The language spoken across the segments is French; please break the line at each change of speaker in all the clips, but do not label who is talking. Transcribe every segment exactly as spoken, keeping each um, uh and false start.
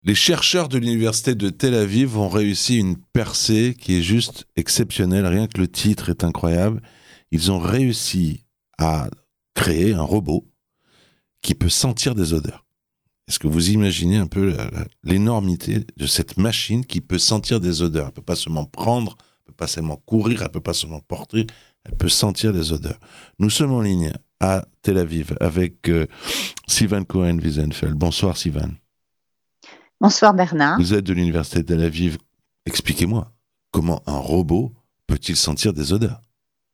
Les chercheurs de l'université de Tel Aviv ont réussi une percée qui est juste exceptionnelle. Rien que le titre est incroyable. Ils ont réussi à créer un robot qui peut sentir des odeurs. Est-ce que vous imaginez un peu la, la, l'énormité de cette machine qui peut sentir des odeurs? Elle ne peut pas seulement prendre, elle ne peut pas seulement courir, elle ne peut pas seulement porter, elle peut sentir des odeurs. Nous sommes en ligne à Tel Aviv avec euh, Sivan Cohen-Wiesenfeld. Bonsoir Sivan.
Bonsoir Bernard.
Vous êtes de l'université de Tel Aviv. Expliquez-moi, comment un robot peut-il sentir des odeurs?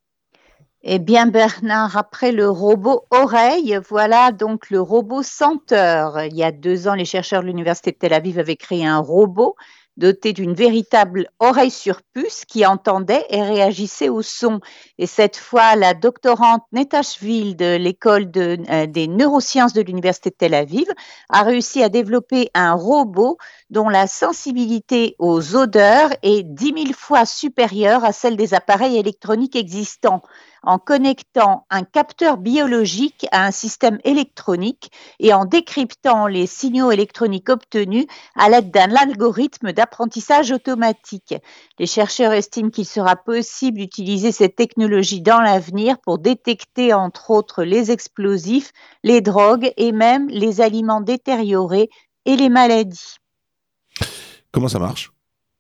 Eh bien Bernard, après le robot oreille, voilà donc le robot senteur. Il y a deux ans, les chercheurs de l'université de Tel Aviv avaient créé un robot doté d'une véritable oreille sur puce qui entendait et réagissait au son. Et cette fois, la doctorante Netashvili de l'école de, euh, des neurosciences de l'université de Tel Aviv a réussi à développer un robot dont la sensibilité aux odeurs est dix mille fois supérieure à celle des appareils électroniques existants, en connectant un capteur biologique à un système électronique et en décryptant les signaux électroniques obtenus à l'aide d'un algorithme d'apprentissage automatique. Les chercheurs estiment qu'il sera possible d'utiliser cette technologie dans l'avenir pour détecter entre autres les explosifs, les drogues et même les aliments détériorés et les maladies.
Comment ça marche ?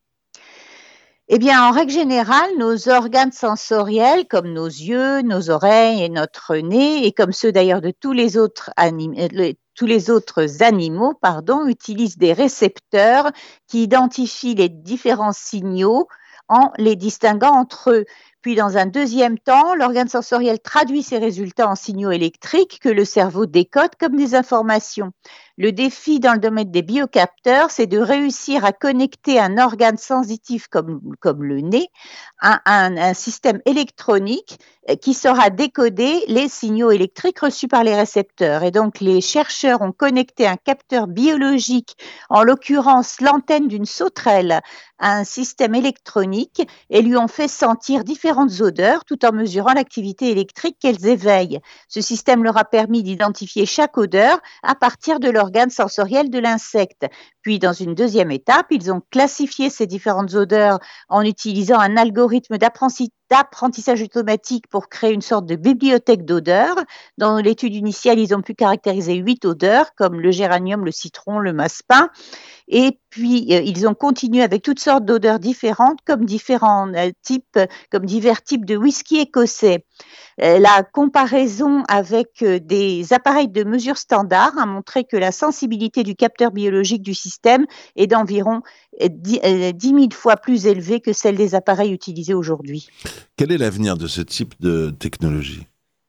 Eh bien, en règle générale, nos organes sensoriels, comme nos yeux, nos oreilles et notre nez, et comme ceux d'ailleurs de tous les autres, anim- tous les autres animaux, pardon, utilisent des récepteurs qui identifient les différents signaux en les distinguant entre eux. Puis, dans un deuxième temps, l'organe sensoriel traduit ces résultats en signaux électriques que le cerveau décode comme des informations. Le défi dans le domaine des biocapteurs, c'est de réussir à connecter un organe sensitif comme, comme le nez à un, un système électronique qui saura décoder les signaux électriques reçus par les récepteurs. Et donc, les chercheurs ont connecté un capteur biologique, en l'occurrence l'antenne d'une sauterelle, à un système électronique et lui ont fait sentir différentes odeurs tout en mesurant l'activité électrique qu'elles éveillent. Ce système leur a permis d'identifier chaque odeur à partir de l'organe sensoriel de l'insecte. Puis, dans une deuxième étape, ils ont classifié ces différentes odeurs en utilisant un algorithme d'apprentissage automatique pour créer une sorte de bibliothèque d'odeurs. Dans l'étude initiale, ils ont pu caractériser huit odeurs comme le géranium, le citron, le massepain. Et puis, euh, ils ont continué avec toutes sortes d'odeurs différentes, comme différents euh, types, comme divers types de whisky écossais. Euh, la comparaison avec euh, des appareils de mesure standard a montré que la sensibilité du capteur biologique du système est d'environ dix mille fois plus élevée que celle des appareils utilisés aujourd'hui.
Quel est l'avenir de ce type de technologie ?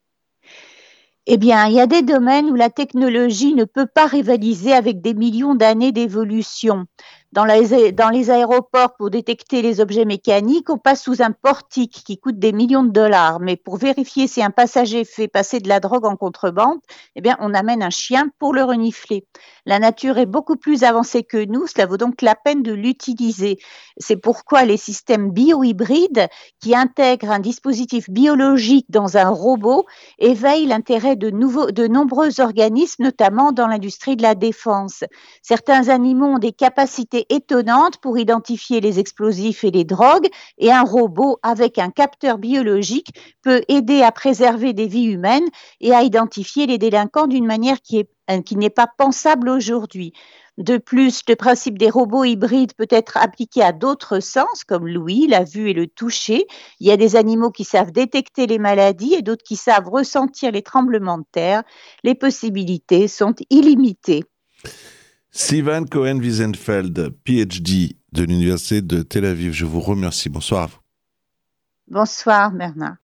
Eh bien, il y a des domaines où la technologie ne peut pas rivaliser avec des millions d'années d'évolution. Dans les, dans les aéroports, pour détecter les objets mécaniques, on passe sous un portique qui coûte des millions de dollars. Mais pour vérifier si un passager fait passer de la drogue en contrebande, eh bien, on amène un chien pour le renifler. La nature est beaucoup plus avancée que nous, cela vaut donc la peine de l'utiliser. C'est pourquoi les systèmes bio-hybrides qui intègrent un dispositif biologique dans un robot éveillent l'intérêt de, nouveaux, de nombreux organismes, notamment dans l'industrie de la défense. Certains animaux ont des capacités étonnantes pour identifier les explosifs et les drogues, et un robot avec un capteur biologique peut aider à préserver des vies humaines et à identifier les délinquants d'une manière qui, est, qui n'est pas pensable aujourd'hui. De plus, le principe des robots hybrides peut être appliqué à d'autres sens, comme l'ouïe, la vue et le toucher. Il y a des animaux qui savent détecter les maladies et d'autres qui savent ressentir les tremblements de terre. Les possibilités sont illimitées.
Sivan Cohen-Wiesenfeld, P H D de l'université de Tel Aviv. Je vous remercie. Bonsoir à vous.
Bonsoir, Bernard.